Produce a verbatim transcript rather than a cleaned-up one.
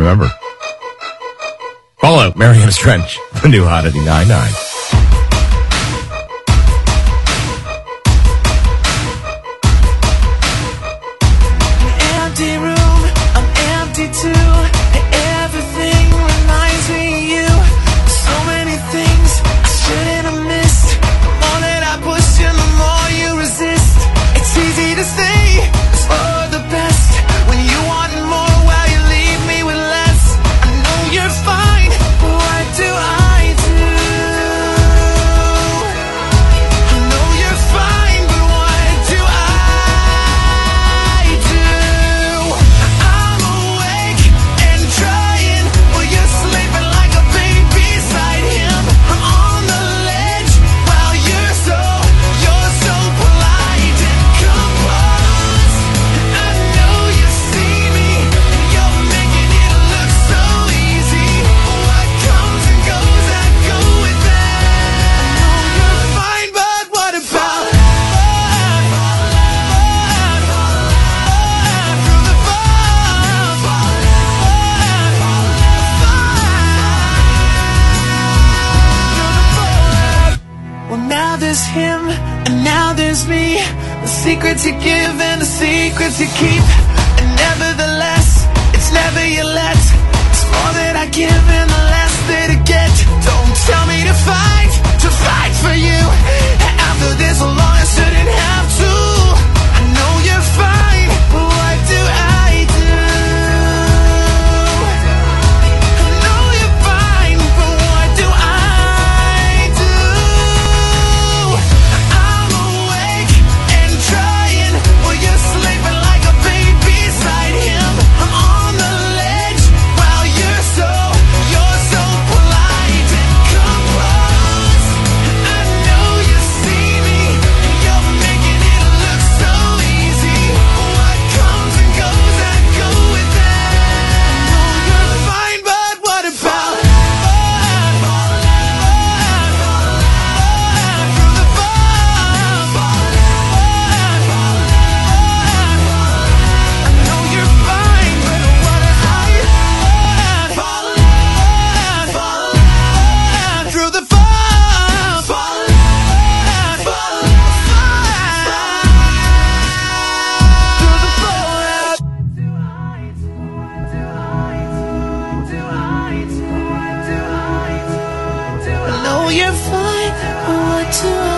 remember. Follow Mariana's Trench, the new Hot eighty-nine point nine. Empty room, I'm empty too. Everything reminds me of you. So many things I shouldn't have missed. The more that I push you, the more you resist. It's easy to say it's for the best when you want more while you leave me with less. I know you're fine, but what do I do? I know you're fine, but what do I do? I'm awake and trying while you're sleeping like a baby beside him. I'm on the ledge while you're so, you're so polite and composed. I know you see me and you're making it look so easy. What comes and goes, I go with that. I know you're fine, but what about through the Well, now there's him, and now there's me. The secrets you give and the secrets you keep. And nevertheless, it's never your let. It's more that I give and the less that I get. Don't tell me to fight, to fight for you. After this long, I shouldn't have to. I know you're fine, but what do I do? I know you're fine, but what do I do? I'm awake and trying while you're sleeping like a baby beside him. I'm on the ledge while you're so, you're so polite and composed. I know you see me and you're making it look so easy. What comes and goes, I go with that. I know you're fine, but what about through the I know you're fine, but what I through the I know you're fine, but what do I